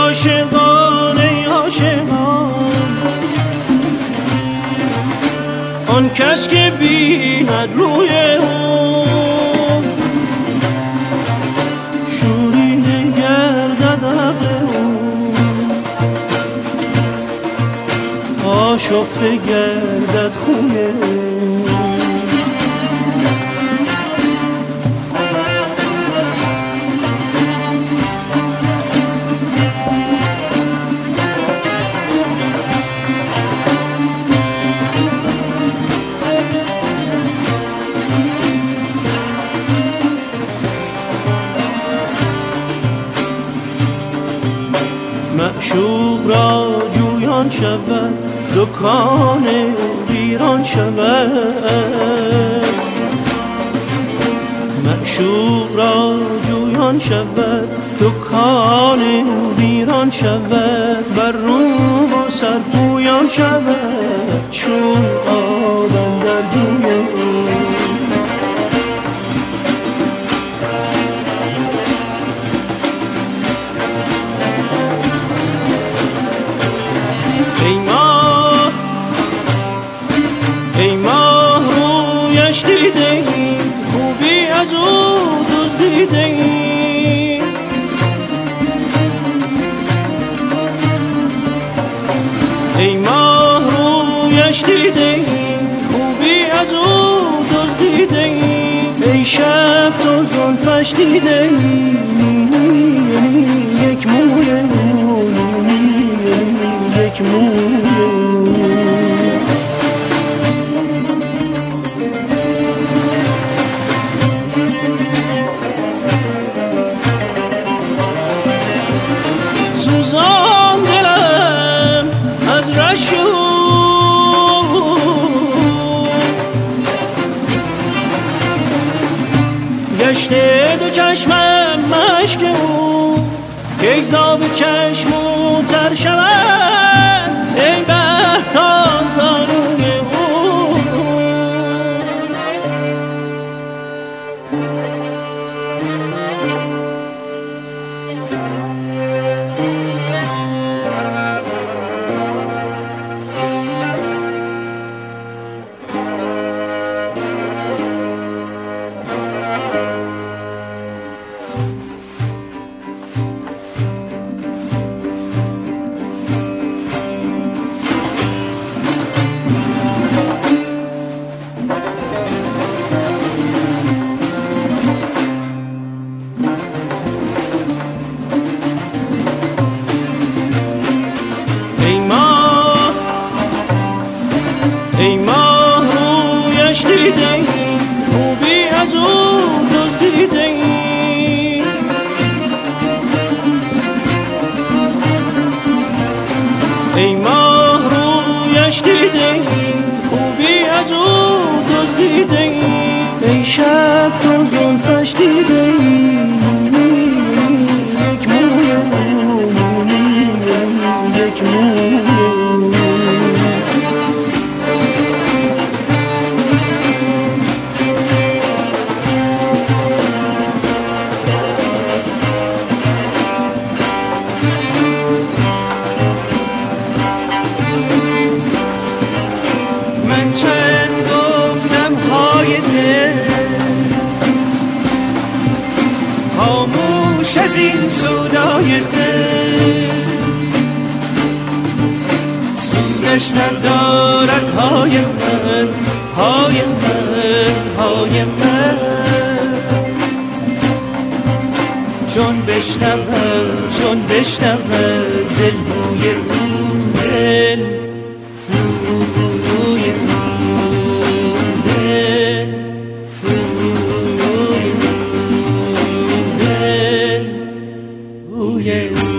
عاشقان ای عاشقان، آن کس که بیند روی اون شورینه گردد عقل اون، آشفته گردد خوی اون. معشوق را جویان شود، دکان ویران شود. معشوق را جویان شود، دکان ویران شود. بر روم و سر پویان شود، چون آب اندر جوی او. ای ماه رویش دیده ایم، خوبی از او دزدیده ایم. ای ماه رویش دیده ایم، خوبی از او دزدیده ایم. ای شب تو زلفش دیده ایم، یک موی او، یک موی او. سوزان دلم از رشک او، گشته دو چشمم مشک او. یک زاب چشم او تر شود، ای بحر تا زانوی او. ای ماه رویش دیده ایم، خوبی از او دزدیده ایم. ای ماه رویش دیده ایم، خوبی از او دزدیده ایم. ای شب تو زلفش دیده ایم، یک موی او، یک موی او. من چند گفتم های دل، خاموش از این سودای دل. سودش ندارد های من، های من، های من. چون بشنود دل بوی او، دل بوی او، دل بوی او.